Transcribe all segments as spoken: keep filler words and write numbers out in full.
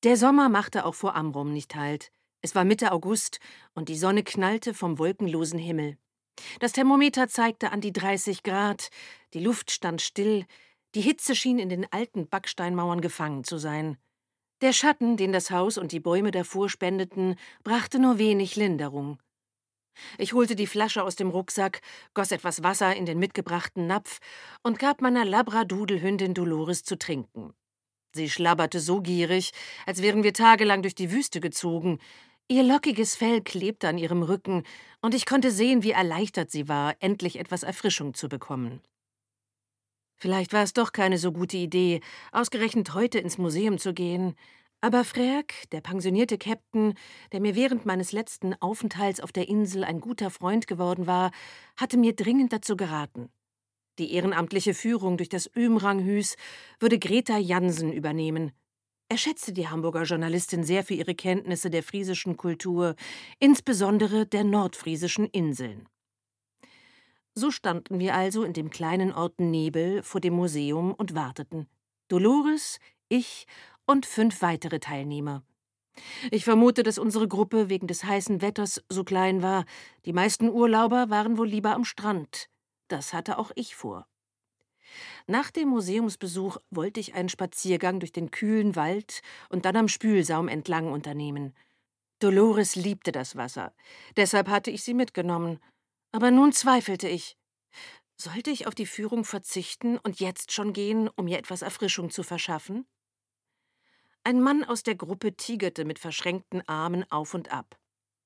Der Sommer machte auch vor Amrum nicht Halt. Es war Mitte August und die Sonne knallte vom wolkenlosen Himmel. Das Thermometer zeigte an die dreißig Grad, die Luft stand still, die Hitze schien in den alten Backsteinmauern gefangen zu sein. Der Schatten, den das Haus und die Bäume davor spendeten, brachte nur wenig Linderung. Ich holte die Flasche aus dem Rucksack, goss etwas Wasser in den mitgebrachten Napf und gab meiner Labradoodle-Hündin Dolores zu trinken. Sie schlabberte so gierig, als wären wir tagelang durch die Wüste gezogen. Ihr lockiges Fell klebte an ihrem Rücken, und ich konnte sehen, wie erleichtert sie war, endlich etwas Erfrischung zu bekommen. Vielleicht war es doch keine so gute Idee, ausgerechnet heute ins Museum zu gehen. Aber Frerk, der pensionierte Käpt'n, der mir während meines letzten Aufenthalts auf der Insel ein guter Freund geworden war, hatte mir dringend dazu geraten. Die ehrenamtliche Führung durch das Ömranghüs würde Greta Jansen übernehmen. Er schätzte die Hamburger Journalistin sehr für ihre Kenntnisse der friesischen Kultur, insbesondere der nordfriesischen Inseln. So standen wir also in dem kleinen Ort Nebel vor dem Museum und warteten. Dolores, ich und fünf weitere Teilnehmer. Ich vermute, dass unsere Gruppe wegen des heißen Wetters so klein war. Die meisten Urlauber waren wohl lieber am Strand. Das hatte auch ich vor. Nach dem Museumsbesuch wollte ich einen Spaziergang durch den kühlen Wald und dann am Spülsaum entlang unternehmen. Dolores liebte das Wasser, deshalb hatte ich sie mitgenommen. Aber nun zweifelte ich. Sollte ich auf die Führung verzichten und jetzt schon gehen, um mir etwas Erfrischung zu verschaffen? Ein Mann aus der Gruppe tigerte mit verschränkten Armen auf und ab.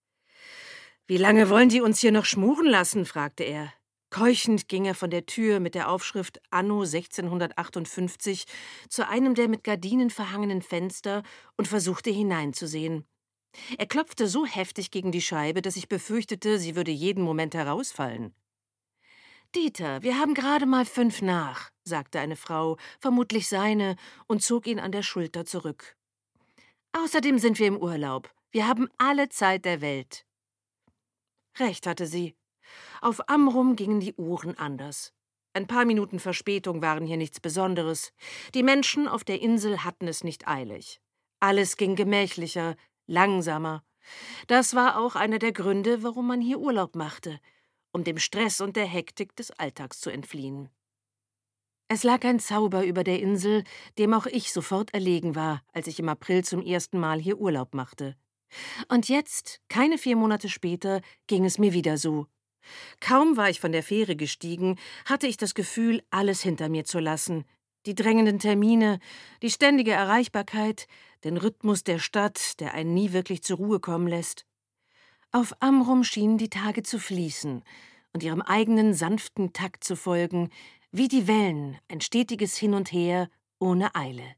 »Wie lange wollen die uns hier noch schmuren lassen?« fragte er. Keuchend ging er von der Tür mit der Aufschrift Anno sechzehnhundertachtundfünfzig zu einem der mit Gardinen verhangenen Fenster und versuchte hineinzusehen. Er klopfte so heftig gegen die Scheibe, dass ich befürchtete, sie würde jeden Moment herausfallen. »Dieter, wir haben gerade mal fünf nach«, sagte eine Frau, vermutlich seine, und zog ihn an der Schulter zurück. »Außerdem sind wir im Urlaub. Wir haben alle Zeit der Welt.« Recht hatte sie. Auf Amrum gingen die Uhren anders. Ein paar Minuten Verspätung waren hier nichts Besonderes. Die Menschen auf der Insel hatten es nicht eilig. Alles ging gemächlicher, langsamer. Das war auch einer der Gründe, warum man hier Urlaub machte, um dem Stress und der Hektik des Alltags zu entfliehen. Es lag ein Zauber über der Insel, dem auch ich sofort erlegen war, als ich im April zum ersten Mal hier Urlaub machte. Und jetzt, keine vier Monate später, ging es mir wieder so. Kaum war ich von der Fähre gestiegen, hatte ich das Gefühl, alles hinter mir zu lassen. Die drängenden Termine, die ständige Erreichbarkeit, den Rhythmus der Stadt, der einen nie wirklich zur Ruhe kommen lässt. Auf Amrum schienen die Tage zu fließen und ihrem eigenen sanften Takt zu folgen, wie die Wellen, ein stetiges Hin und Her, ohne Eile.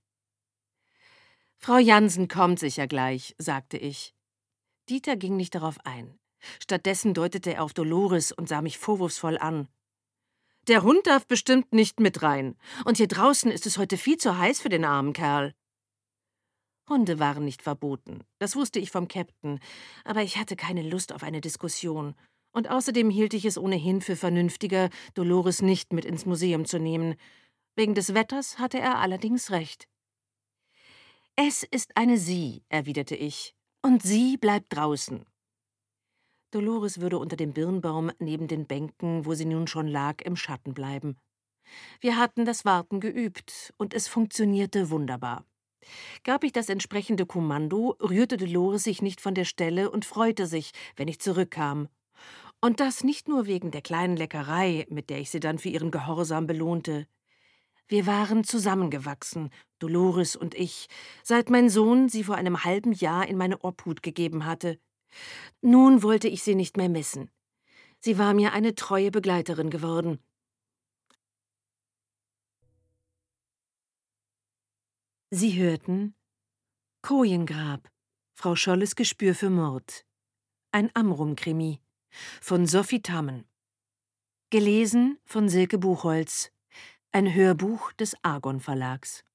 »Frau Jansen kommt sicher gleich«, sagte ich. Dieter ging nicht darauf ein. Stattdessen deutete er auf Dolores und sah mich vorwurfsvoll an. »Der Hund darf bestimmt nicht mit rein. Und hier draußen ist es heute viel zu heiß für den armen Kerl.« Hunde waren nicht verboten, das wusste ich vom Käpt'n, aber ich hatte keine Lust auf eine Diskussion. Und außerdem hielt ich es ohnehin für vernünftiger, Dolores nicht mit ins Museum zu nehmen. Wegen des Wetters hatte er allerdings recht. »Es ist eine Sie«, erwiderte ich, »und sie bleibt draußen.« Dolores würde unter dem Birnbaum neben den Bänken, wo sie nun schon lag, im Schatten bleiben. Wir hatten das Warten geübt, und es funktionierte wunderbar. Gab ich das entsprechende Kommando, rührte Dolores sich nicht von der Stelle und freute sich, wenn ich zurückkam. Und das nicht nur wegen der kleinen Leckerei, mit der ich sie dann für ihren Gehorsam belohnte. Wir waren zusammengewachsen, Dolores und ich, seit mein Sohn sie vor einem halben Jahr in meine Obhut gegeben hatte. Nun wollte ich sie nicht mehr missen. Sie war mir eine treue Begleiterin geworden. Sie hörten Kojengrab, Frau Scholles Gespür für Mord. Ein Amrum-Krimi von Sophie Tammen. Gelesen von Silke Buchholz. Ein Hörbuch des Argon Verlags.